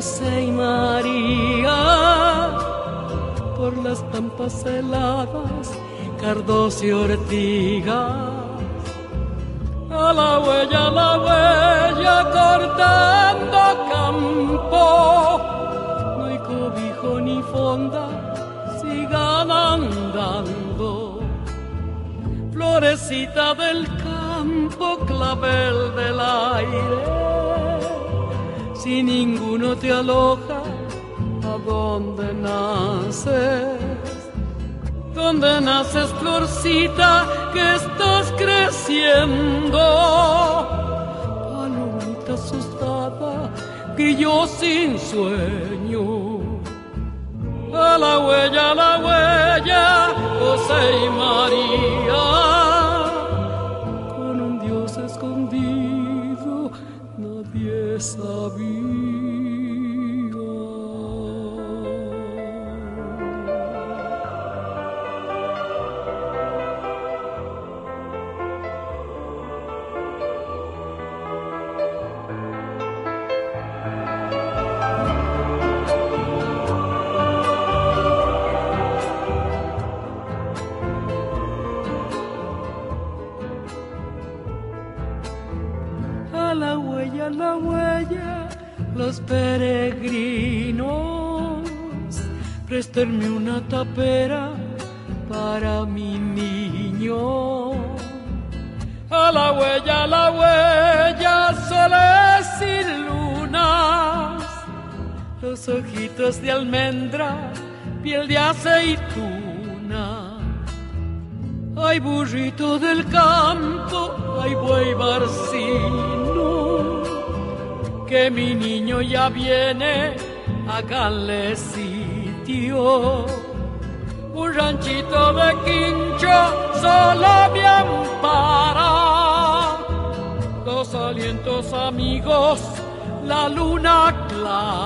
José y María, por las pampas heladas, cardos y ortigas. A la huella, cortando campo, no hay cobijo ni fonda, sigan andando. Florecita del campo, clavel del aire, si ninguno te aloja, ¿a dónde naces? ¿Dónde naces, florcita, que estás creciendo? Palomita asustada, grillo sin sueño. A la huella, José y María, con un Dios escondido, nadie sabía. La huella, los peregrinos, préstenme una tapera para mi niño. A la huella, soles y lunas, los ojitos de almendra, piel de aceituna. Ay, burrito del campo, ay, buey barcino, que mi niño ya viene, háganle sitio. Un ranchito de quincho solo me ampara, dos alientos amigos, la luna clara.